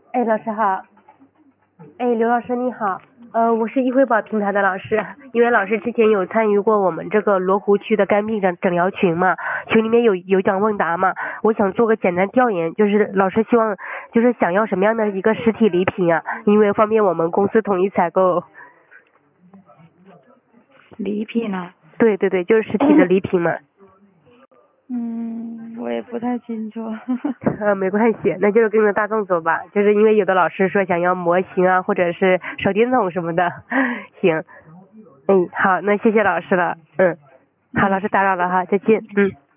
哎，老师好。哎，刘老师你好。我是易惠宝平台的老师，因为老师之前有参与过我们这个罗湖区的肝病诊疗群嘛，群里面有讲问答嘛，我想做个简单调研，就是老师希望就是想要什么样的一个实体礼品啊，因为方便我们公司统一采购。 礼品啊？ 对对对，就是实体的礼品嘛。 我也不太清楚。 没关系，那就是跟着大众走吧，就是因为有的老师说想要模型啊，或者是手电筒什么的。行。好，那谢谢老师了。好，老师打扰了哈，再见。